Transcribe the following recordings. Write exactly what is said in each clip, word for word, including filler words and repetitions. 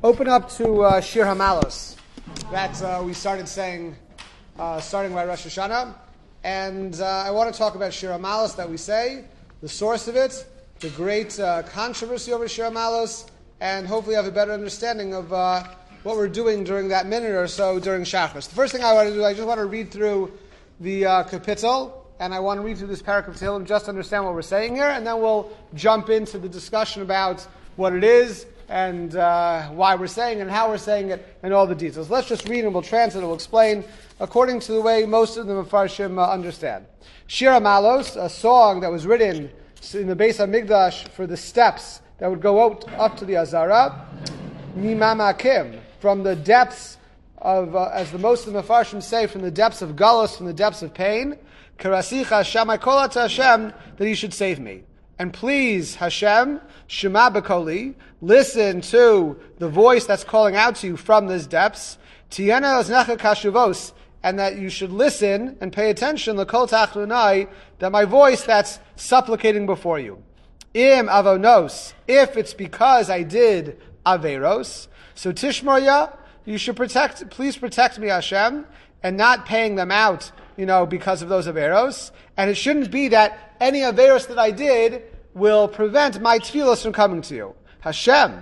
Open up to uh, Shir Hamalos. That uh, we started saying, uh, starting by Rosh Hashanah. And uh, I want to talk about Shir Hamalos that we say, the source of it, the great uh, controversy over Shir Hamalos, and hopefully have a better understanding of uh, what we're doing during that minute or so during Shachris. The first thing I want to do, I just want to read through the uh, kapitel, and I want to read through this parak of Tehillim just to understand what we're saying here, and then we'll jump into the discussion about what it is, and uh, why we're saying and how we're saying it, and all the details. Let's just read and we'll translate and we'll explain according to the way most of the Mefarshim uh, understand. Shir Hamalos, a song that was written in the Beis HaMikdash for the steps that would go out up to the Azara, Mimamakim, from the depths of, uh, as the most of the Mefarshim say, from the depths of Galus, from the depths of pain, Karasicha Hashem, I call out to Hashem that He should save me. And please, Hashem, Shema B'koli, listen to the voice that's calling out to you from these depths, Tiyena Oznecha Kashuvos, and that you should listen and pay attention, L'kol Tachlunai, that my voice that's supplicating before you. Im Avonos, if it's because I did Averos, so Tishmorya, you should protect, please protect me, Hashem, and not paying them out, you know, because of those Averos. And it shouldn't be that any Averos that I did will prevent my tefillos from coming to you. Hashem,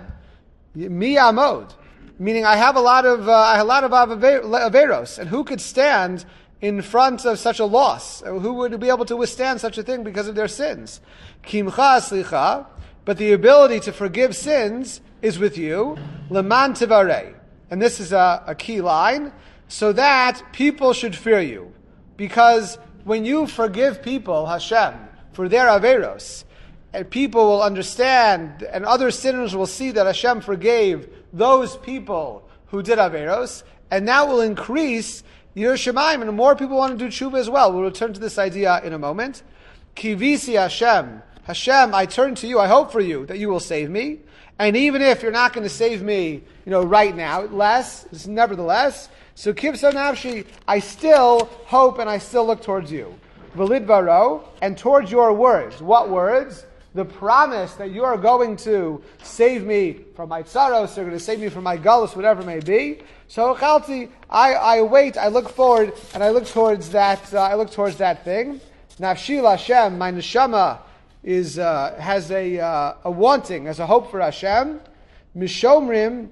mi amod, meaning I have a lot of, uh, I have a lot of Averos, and who could stand in front of such a loss? Who would be able to withstand such a thing because of their sins? Kimcha slicha, but the ability to forgive sins is with you. Leman tivarei, and this is a, a key line, so that people should fear you. Because when you forgive people, Hashem, for their Averos, and people will understand, and other sinners will see that Hashem forgave those people who did Averos, and that will increase Yirah Shamayim, and more people want to do tshuva as well. We'll return to this idea in a moment. Kivisi Hashem, Hashem, I turn to you, I hope for you that you will save me, and even if you're not going to save me, you know, right now, less, nevertheless, so kivsa nafshi, I still hope and I still look towards you. V'lidvaro, and towards your words. What words? The promise that you are going to save me from my tsaros, you're going to save me from my galus, whatever it may be. So chalti, I, I wait, I look forward, and I look towards that. Uh, I look towards that thing. Nafshi Hashem, my neshama is uh, has a uh, a wanting, has a hope for Hashem. Mishomrim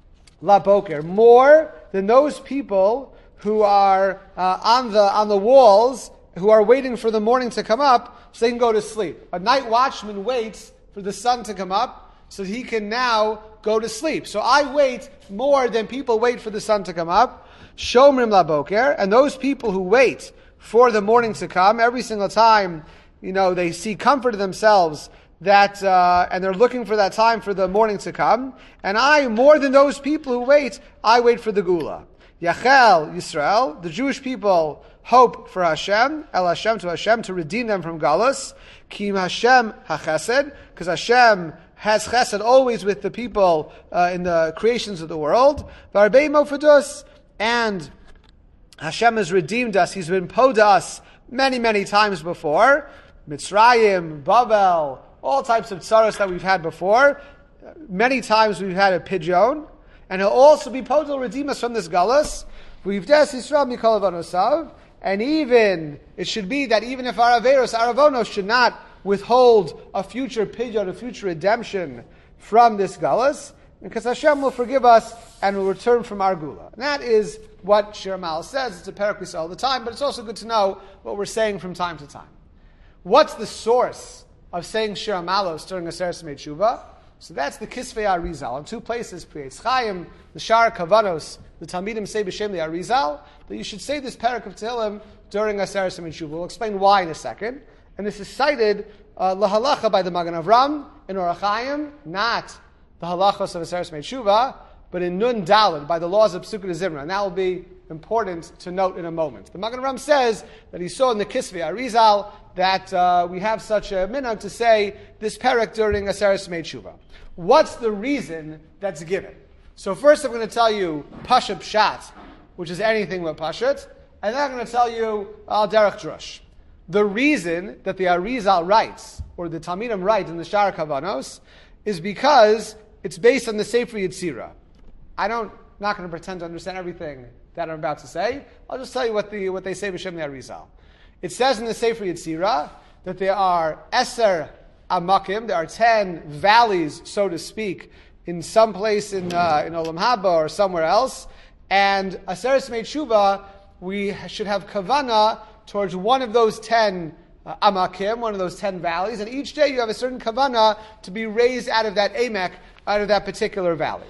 la boker, more than those people who are uh, on the on the walls, who are waiting for the morning to come up so they can go to sleep. A night watchman waits for the sun to come up so he can now go to sleep. So I wait more than people wait for the sun to come up. Shomrim la boker, and those people who wait for the morning to come, every single time, you know, they see comfort in themselves that, uh, and they're looking for that time for the morning to come. And I, more than those people who wait, I wait for the Gula. Yachel Yisrael, the Jewish people hope for Hashem, El Hashem, to Hashem, to redeem them from Galus. Kim Hashem HaChesed, because Hashem has Chesed always with the people uh, in the creations of the world. Varbei Mofadus, and Hashem has redeemed us. He's been po to us many, many times before. Mitzrayim, Babel, all types of tsaros that we've had before. Many times we've had a pidyon. And He'll also be po to redeem us from this galus. We've des Yisrael mikol avonosav. And even, it should be that even if our averos, our avonos should not withhold a future pidyon, a future redemption from this galus, because Hashem will forgive us and will return from our gula. And that is what Shir Hamalos says. It's a parak we say all the time, but it's also good to know what we're saying from time to time. What's the source of saying Shir Hamalos during a Aseret Tshuva? So that's the Kisvei Arizal. In two places, Pri Eitz Chaim, the Shar Kavanos, the Talmidim say b'Shem the Arizal, that you should say this parak of Tehillim during a Aseret Tshuva. We'll explain why in a second. And this is cited uh, lahalacha by the Magen Avram in Orach Chaim, not the halachos of Aseret Tshuva, but in Nun Daled by the laws of Pesukei Zimra. And that will be important to note in a moment. The Magen Avram says that he saw in the Kisvei Arizal that uh, we have such a minhag to say this parak during Aseret Tshuva. What's the reason that's given? So first I'm going to tell you Pashat Pshat, which is anything but Pashat, and then I'm going to tell you Al Derech Drush. The reason that the Arizal writes, or the Talmidim write in the Shar Kavanos, is because it's based on the Sefer Yetzirah. I don't, not going to pretend to understand everything that I'm about to say. I'll just tell you what the what they say b'Shem the Arizal. It says in the Sefer Yetzirah that there are Eser Amakim, there are ten valleys, so to speak, in some place in uh, in Olam Haba or somewhere else, and Aseres Mei Tshuva, we should have kavana towards one of those ten uh, Amakim, one of those ten valleys, and each day you have a certain kavana to be raised out of that Emek, out of that particular valley.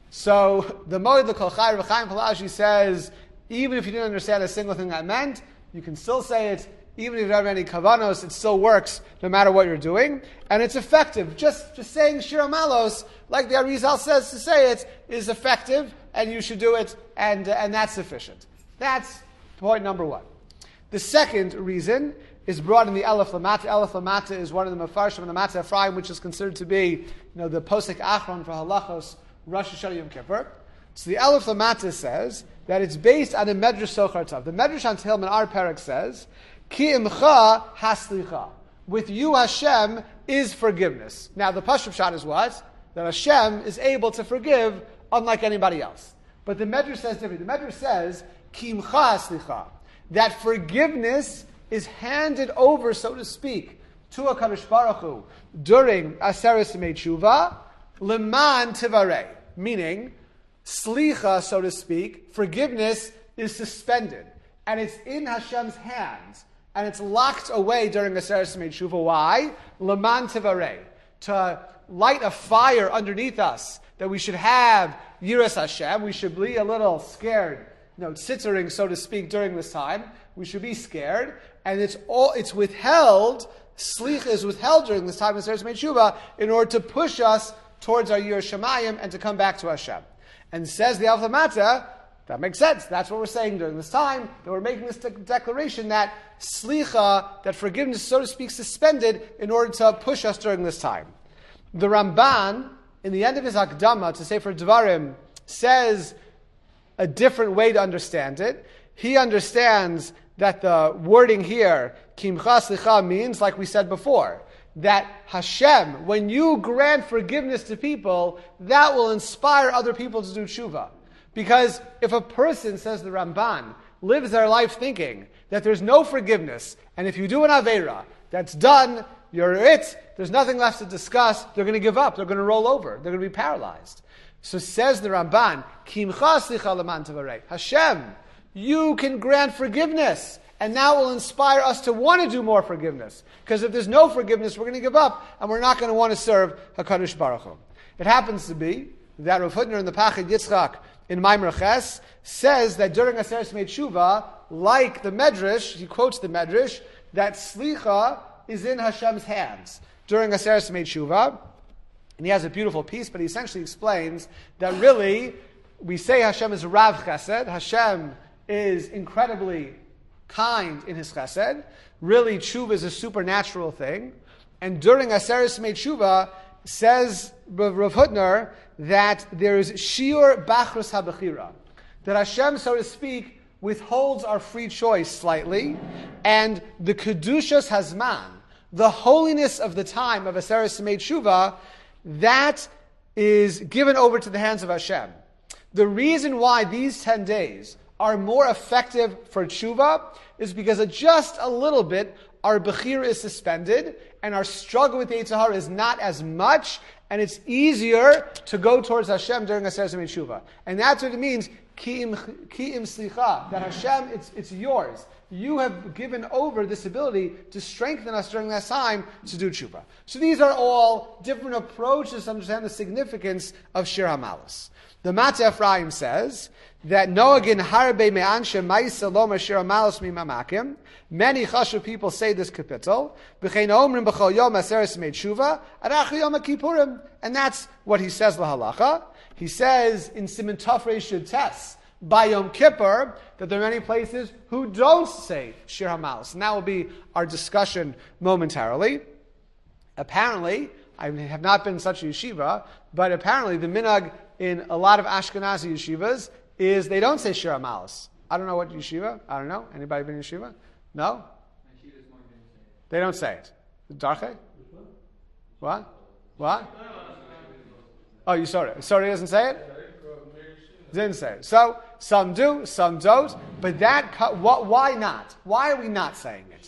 So the Moed L'Kol Chai, Reb Chaim Palashi says, even if you didn't understand a single thing that meant, you can still say it. Even if you don't have any kavanos, it still works no matter what you're doing. And it's effective. Just, just saying Shir HaMalos, like the Arizal says to say it, is effective, and you should do it, and, uh, and that's sufficient. That's point number one. The second reason is brought in the Elef Lamata. Elef Lamata is one of the Mefarshim of the Matzah Ephraim, which is considered to be, you know, the Posek Achron for Halachos Rosh Hashanah Yom Kippur. So the Elef Lamata says that it's based on the Medrash Sochar Tov. The Medrash on Tehillim in our parak says, Ki imcha haslicha. With you, Hashem is forgiveness. Now, the Pashup shot is what? That Hashem is able to forgive unlike anybody else. But the Medrash says differently. The Medrash says, Ki imcha haslicha. That forgiveness is handed over, so to speak, to HaKadosh Baruch Hu during Aseres Yemei Tshuva, leman tivarei. Meaning, slicha, so to speak, forgiveness is suspended. And it's in Hashem's hands. And it's locked away during Aseres Yemei Tshuva. Why? Leman tivarei. To light a fire underneath us. That we should have Yiras Hashem. We should be a little scared. You know, tzitzering, so to speak, during this time. We should be scared. And it's all it's withheld. Slicha is withheld during this time of Aseres Yemei Tshuva in order to push us towards our Yiras Shamayim and to come back to Hashem. And says the Elef Lamata, that makes sense. That's what we're saying during this time, that we're making this de- declaration that slicha, that forgiveness, so to speak, suspended in order to push us during this time. The Ramban, in the end of his Akdama to Sefer Dvarim, says a different way to understand it. He understands that the wording here, Kimcha Slicha, means, like we said before, that Hashem, when you grant forgiveness to people, that will inspire other people to do tshuva. Because if a person, says the Ramban, lives their life thinking that there's no forgiveness, and if you do an Aveira, that's done, you're it, there's nothing left to discuss, they're going to give up, they're going to roll over, they're going to be paralyzed. So says the Ramban, Kimcha Slicha Leman Tavarei, Hashem, you can grant forgiveness. And now will inspire us to want to do more forgiveness. Because if there's no forgiveness, we're going to give up, and we're not going to want to serve HaKadosh Baruch Hu. It happens to be that Rav Hutner in the Pachid Yitzchak in Maimer Ches says that during Aseres Yemei Tshuva, like the Medrash, he quotes the Medrash, that Slicha is in Hashem's hands during Aseres Yemei Tshuva. And he has a beautiful piece, but he essentially explains that really, we say Hashem is Rav Chesed, Hashem is incredibly kind in his chesed. Really, tshuva is a supernatural thing. And during Aseres Yemei Tshuva, says Rav Hutner that there is shiur bachrus habechira. That Hashem, so to speak, withholds our free choice slightly. And the kedushas hazman, the holiness of the time of Aseres Yemei Tshuva, that is given over to the hands of Hashem. The reason why these ten days are more effective for tshuva is because just a little bit our bechira is suspended and our struggle with Yetzer Hara is not as much, and it's easier to go towards Hashem during Aseres Yemei Tshuva. And that's what it means, ki im slicha, that Hashem, it's, it's yours. You have given over this ability to strengthen us during that time to do tshuva. So these are all different approaches to understand the significance of Shir HaMalos. The Matzah Ephraim says that Noagin harbe me'anshe ma'isa lo Shir HaMalos mimamakim. Many chashuv people say this kapitel. B'chein omrim b'chol yom Aseres Yemei Tshuva arachu yom HaKippurim. And that's what he says lahalacha. He says in Siman Tov Reish Yud Tes by Yom Kippur that there are many places who don't say Shir HaMalos. And that will be our discussion momentarily. Apparently, I have not been in such a yeshiva, but apparently the minhag in a lot of Ashkenazi yeshivas is they don't say Shir HaMalos. I don't know what yeshiva. I don't know. Anybody been in yeshiva? No? They don't say it. Darche? What? What? Oh, you saw it. Sorry, doesn't say it? Didn't say it. So some do, some don't. But that, what? Why not? Why are we not saying it?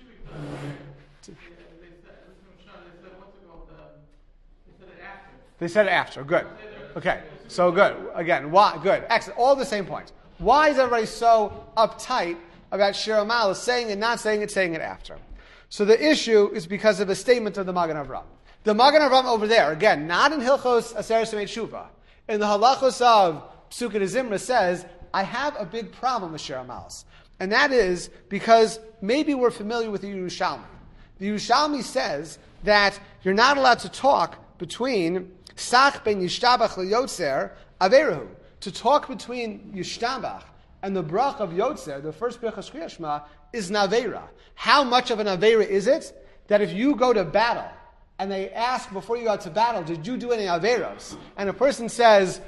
They said it after. Good. Okay. So good. Again, why? Good. Excellent. All the same points. Why is everybody so uptight about Shir HaMalos saying it, not saying it, saying it after? So the issue is because of a statement of the Magen Avram. The Magen Avram over there, again, not in Hilchos Aseret Semei Tshuva, in the Halachos of Psukei Zimra says, I have a big problem with Shir HaMalos. And that is because maybe we're familiar with the Yerushalmi. The Yerushalmi says that you're not allowed to talk between Sach ben Yishtabach leYotzer Averuhu. To talk between Yishtabach and the brach of Yotzer, the first Birchas Kriya Shema, is Navera. How much of an Avera is it that if you go to battle and they ask before you go out to battle, did you do any Averos? And a person says,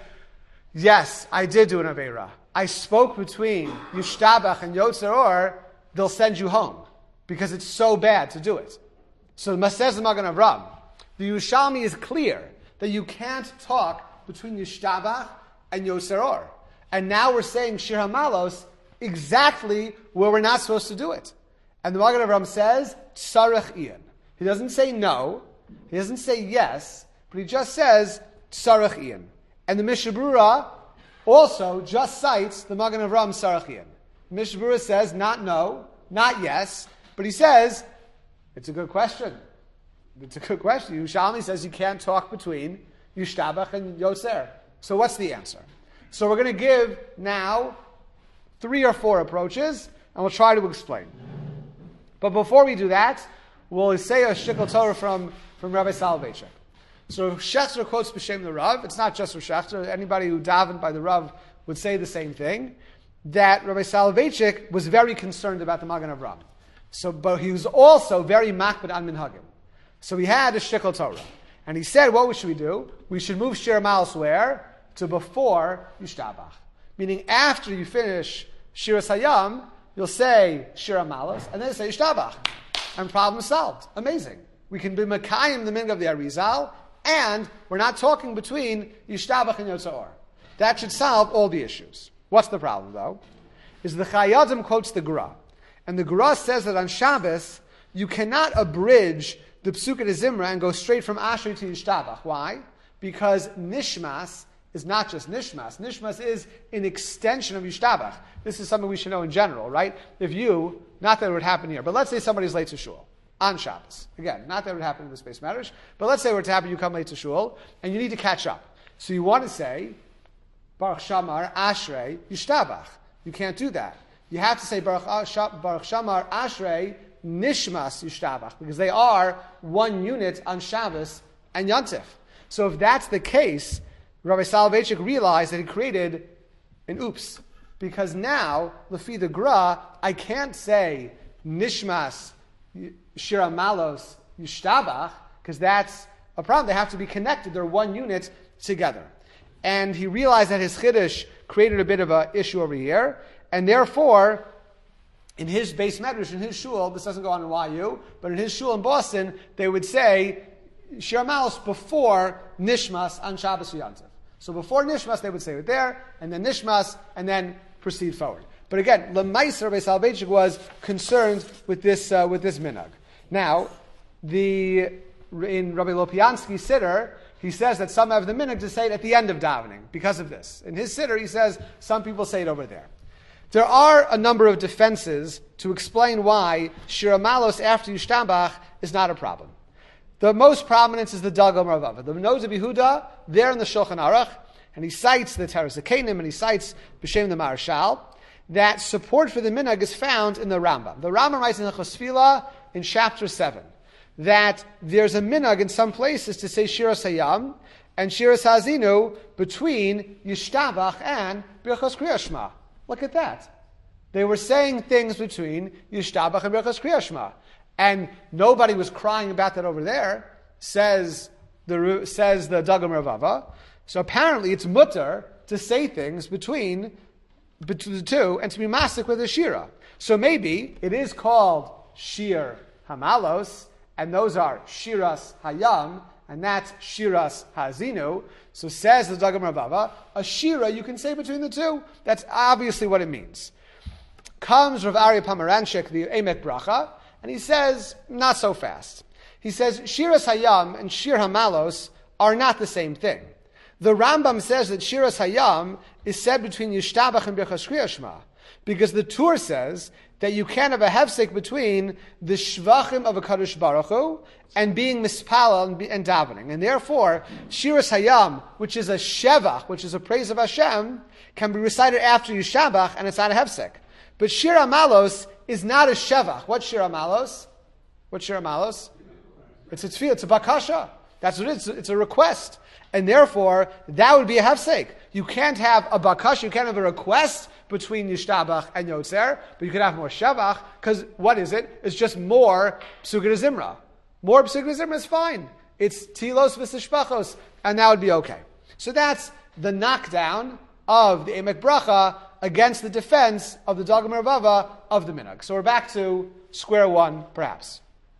yes, I did do an Avera. I spoke between Yishtabach and Yotzer, or they'll send you home because it's so bad to do it. So says the Magen Avram, the Yerushalmi is clear that you can't talk between Yishtabach and Yotzer Or. And now we're saying Shir HaMalos exactly where we're not supposed to do it. And the Magen Avram says, Tzarech Ian. He doesn't say no, he doesn't say yes, but he just says, Tzarech Ian. And the Mishnah Berurah also just cites the Magen Avram Tzarech Ian. Mishnah Berurah says, not no, not yes, but he says, it's a good question. It's a good question. Yerushalmi says you can't talk between Yishtabach and Yotzer. So what's the answer? So we're going to give now three or four approaches, and we'll try to explain. But before we do that, we'll say a shikol Torah from, from Rabbi Soloveitchik. So Shechter quotes B'Shem the Rav. It's not just for Shechter. Anybody who davened by the Rav would say the same thing, that Rabbi Soloveitchik was very concerned about the Magen Avram. So, but he was also very makbid on minhagim. So he had a shikol Torah. And he said, what should we do? We should move Shir HaMalos where? To before Yishtabach. Meaning after you finish Shiras Hayam, you'll say Shir HaMalos, and then say Yishtabach. And problem solved. Amazing. We can be Mekayim the minhag of the Arizal, and we're not talking between Yishtabach and Yotzer Or. That should solve all the issues. What's the problem, though? Is the Chayadim quotes the Gra. And the Gra says that on Shabbos, you cannot abridge the Psukei Zimra and go straight from Ashrei to Yishtabach. Why? Because Nishmas is not just Nishmas. Nishmas is an extension of Yishtabach. This is something we should know in general, right? If you, not that it would happen here, but let's say somebody's late to shul on Shabbos. Again, not that it would happen in the space marriage, but let's say it were to happen, you come late to shul, and you need to catch up. So you want to say, Baruch Shamar Ashrei Yishtabach. You can't do that. You have to say Baruch, Baruch Shamar Ashrei Nishmas Yishtabach, because they are one unit on Shabbos and Yontif. So if that's the case, Rabbi Soloveitchik realized that he created an oops. Because now, Lefi the Gra, I can't say Nishmas Shir HaMalos Yishtabach, because that's a problem. They have to be connected. They're one unit together. And he realized that his Chiddush created a bit of an issue over here, and therefore, in his base medrash, in his shul, this doesn't go on in Y U, but in his shul in Boston, they would say Shir HaMalos before Nishmas on Shabbos Yontif. So before Nishmas, they would say it there, and then Nishmas, and then proceed forward. But again, Lemaiser Rabbi Soloveitchik was concerned with this uh, with this minhag. Now, the in Rabbi Lopiansky's siddur, he says that some have the minhag to say it at the end of davening because of this. In his siddur, he says some people say it over there. There are a number of defenses to explain why Shir HaMalos after Yishtabach is not a problem. The most prominent is the Dagam Ravava. The Noda B'Yehuda, there in the Shulchan Aruch, and he cites the Teres HaKeinim, and he cites B'Shem the Maharshal, that support for the minhag is found in the Rambam. The Rambam writes in the Chosfila in chapter seven that there's a minhag in some places to say Shiras Hayam and Shiras Hazinu between Yishtabach and Birchos Kriya Shema. Look at that. They were saying things between Yishtabach and Birchos Kriya Shema. And nobody was crying about that over there, says the says the Dagam Ravava. So apparently it's mutter to say things between, between the two and to be masik with a shira. So maybe it is called Shir HaMalos, and those are Shiras Hayam and that's Shiras Hazinu. So says the Dagam Rabava, a Shira you can say between the two. That's obviously what it means. Comes Rav Aryeh Pomeranchik, the Emek Bracha, and he says, not so fast. He says, Shiras Hayam and Shir Hamalos are not the same thing. The Rambam says that Shiras Hayam is said between Yishtabach and Birchas Kriya Shema, because the Tur says that you can't have a hefsek between the shvachim of a Kadosh Baruch Hu and being mispalel and, and davening. And therefore, Shiras Hayam, which is a shevach, which is a praise of Hashem, can be recited after Yishabach, and it's not a hefsek. But Shir Hamalos is not a shevach. What's Shir Hamalos? What's Shir Hamalos? It's a tefillah, it's a bakasha. That's what it is. It's a request. And therefore, that would be a hefsek. You can't have a bakasha, you can't have a request between Yishtabach and Yotzer, but you can have more Shavach, because what is it? It's just more Psukei Zimra. More Psukei Zimra is fine. It's Tilos v'Sishpachos, and that would be okay. So that's the knockdown of the Emek Bracha against the defense of the Dagam Rabava of the Minhag. So we're back to square one, perhaps.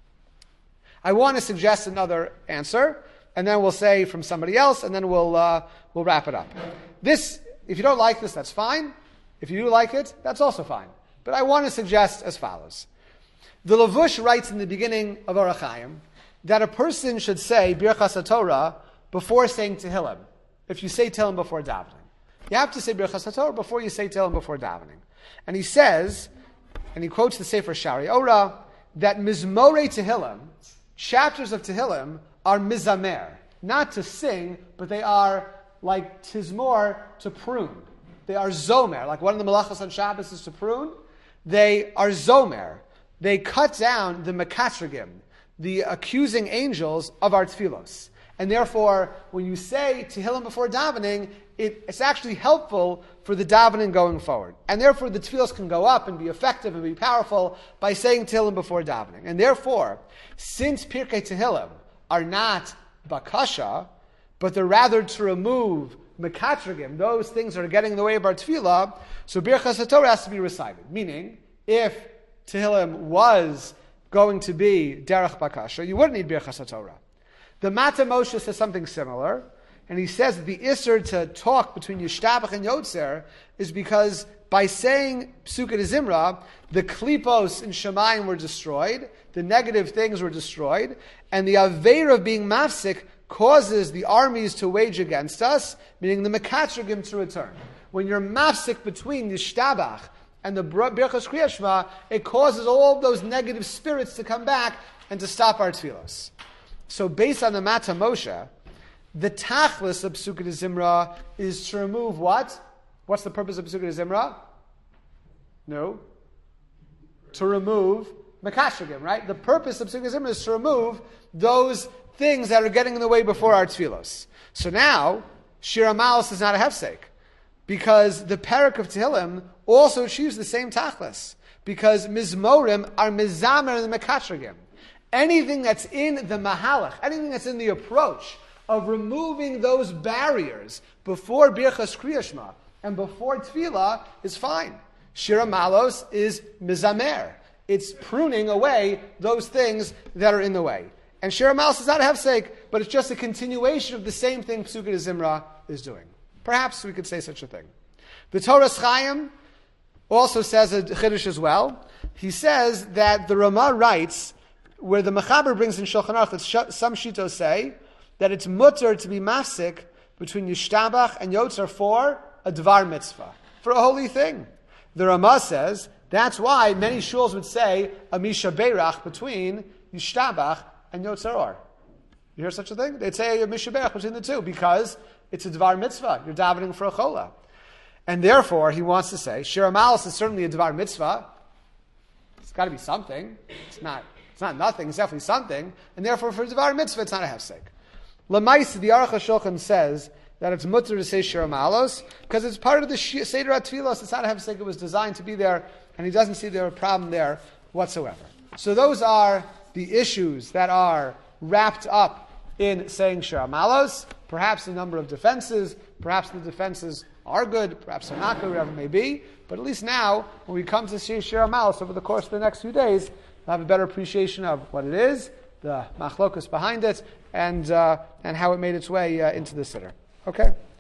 I want to suggest another answer, and then we'll say from somebody else, and then we'll uh, we'll wrap it up. This, if you don't like this, that's fine. If you do like it, that's also fine. But I want to suggest as follows. The Lavush writes in the beginning of Orach Chaim that a person should say Birchas HaTorah before saying Tehillim. If you say Tehillim before davening, you have to say Birchas HaTorah before you say Tehillim before davening. And he says, and he quotes the Sefer Shari Ora, that Mizmorei Tehillim, chapters of Tehillim, are mizamer, not to sing, but they are like tizmor, to prune. They are zomer, like one of the malachos on Shabbos is to prune. They are zomer. They cut down the mekatragim, the accusing angels of our tefillos. And therefore, when you say Tehillim before davening, it, it's actually helpful for the davening going forward. And therefore, the tefillos can go up and be effective and be powerful by saying Tehillim before davening. And therefore, since Pirkei Tehillim are not bakasha, but they're rather to remove mekatragim, those things that are getting in the way of our tefillah, so Birchas HaTorah has to be recited. Meaning, if Tehillim was going to be derech bakasha, you wouldn't need Birchas HaTorah. The Mata Moshe says something similar, and he says that the isser to talk between Yishtabach and Yotzer is because by saying Psukei Zimra, the klipos in Shemayim were destroyed, the negative things were destroyed, and the aveira of being mafsik causes the armies to wage against us, meaning the mekatragim to return. When you're mafsik between Yishtabach and the Birchas Kriya Shema, it causes all those negative spirits to come back and to stop our tefillos. So based on the Mata Moshe, the tachlis of Psukei Zimra is to remove what? What's the purpose of Psukei Zimra? No. To remove mekatragim, right? The purpose of Psukei Zimra is to remove those things that are getting in the way before our tefillos. So now, Shir Hamalos is not a hefsek, because the parak of Tehillim also achieves the same tachlis, because mizmorim are mizamer and the mekatragim. Anything that's in the mahalach, anything that's in the approach of removing those barriers before Birchas Kriya Shema and before Tefillah is fine. Shir Hamalos is mizamer. It's pruning away those things that are in the way. And Shir Hamalos is not a hefsek, but it's just a continuation of the same thing Psukei Zimra is doing. Perhaps we could say such a thing. The Toras Chaim also says a chiddush as well. He says that the Ramah writes, where the Mechaber brings in Shulchan Aruch, that some shitos say that it's mutter to be mafsik between Yishtabach and Yotzer for a dvar mitzvah, for a holy thing. The Ramah says that's why many shuls would say a misha beirach between Yishtabach and Yotzer Or. You hear such a thing? They'd say a misha beirach between the two because it's a dvar mitzvah. You're davening for a chola. And therefore, he wants to say, Shir Hamalos is certainly a dvar mitzvah. It's got to be something. It's not It's not nothing, it's definitely something, and therefore for Dvar Mitzvah it's not a hefsek. Lamaisa, the Aruch HaShulchan says that it's mutter to say Shir Hamalos, because it's part of the Seder HaTfilos, it's not a hefsek, it was designed to be there, and he doesn't see there a problem there whatsoever. So those are the issues that are wrapped up in saying Shir Hamalos, perhaps a number of defenses, perhaps the defenses are good, perhaps they're not good, whatever it may be, but at least now, when we come to see Shir Hamalos over the course of the next few days, we'll have a better appreciation of what it is the machlokus behind it, and uh, and how it made its way uh, into the siddur. Okay.